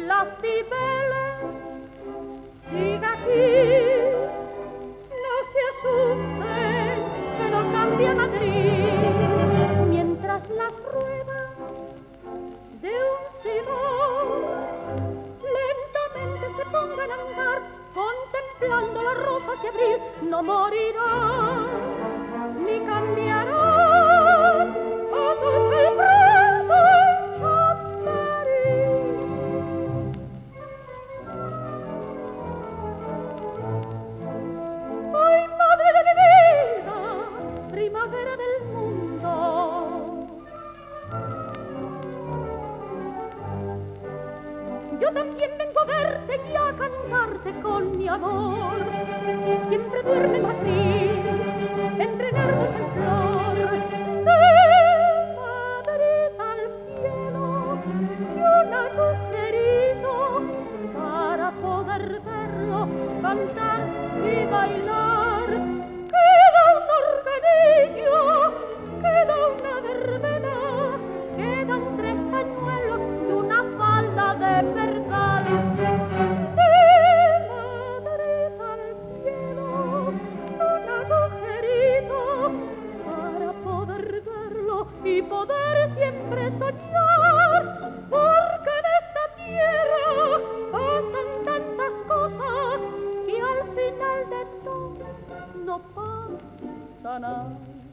las Cibeles, siga aquí, no se asusten, que no cambia Madrid, mientras las ruedas de un sidón lentamente se pongan a andar, contemplando las rosas de abril, no morirán ni cambiarán todos el pronto en Chamberí. ¡Ay, madre de mi vida, primavera del mundo! Yo también vengo a verte y a cantarte con mi amor. Siempre duerme Madrid, entre nervios en flor. De Madrid al cielo y un agujerito para poder verlo, cantar y bailar. Queda un organillo, queda una verbena, quedan 3 pañuelos y una falda de percal. De Madrid al cielo, un agujerito para poder verlo y poder siempre soñar, porque en esta tierra pasan tantas cosas que al final de todo no pasa nada.